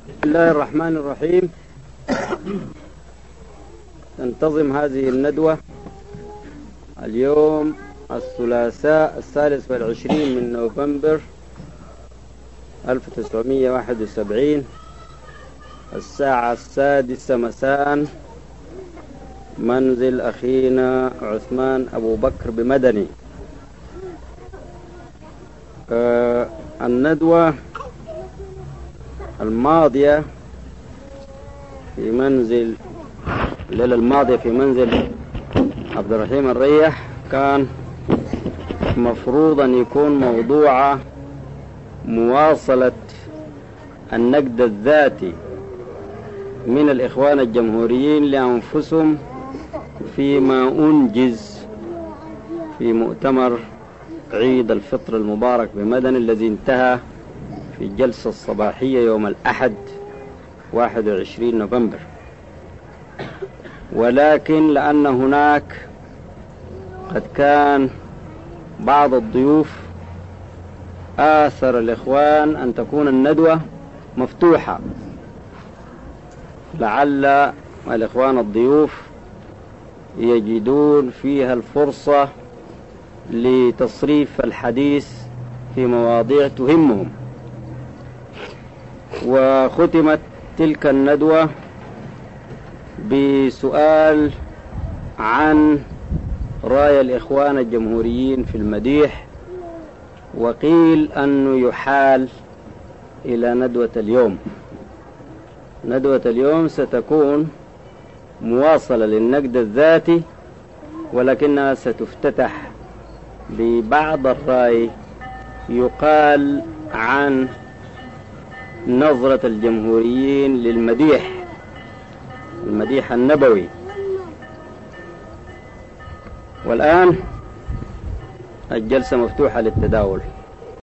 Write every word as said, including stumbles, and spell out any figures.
بسم الله الرحمن الرحيم. تنتظم هذه الندوة اليوم الثلاثاء الثالث والعشرين من نوفمبر ألف وتسعمائة وواحد وسبعين الساعة السادسة مساء، منزل أخينا عثمان أبو بكر بمدني. آه الندوة الماضية في منزل الليلة الماضية في منزل عبد الرحيم الريح كان مفروض أن يكون موضوع مواصلة النقد الذاتي من الإخوان الجمهوريين لأنفسهم فيما أنجز في مؤتمر عيد الفطر المبارك بمدن الذي انتهى في الجلسة الصباحية يوم الأحد واحد وعشرين نوفمبر. ولكن لأن هناك قد كان بعض الضيوف آثر الإخوان أن تكون الندوة مفتوحة، لعل الإخوان الضيوف يجدون فيها الفرصة لتصريف الحديث في مواضيع تهمهم. وختمت تلك الندوة بسؤال عن رأي الإخوان الجمهوريين في المديح، وقيل أنه يحال إلى ندوة اليوم. ندوة اليوم ستكون مواصلة للنقد الذاتي، ولكنها ستفتتح ببعض الرأي يقال عن نظرة الجمهوريين للمديح، المديح النبوي. والآن الجلسة مفتوحة للتداول.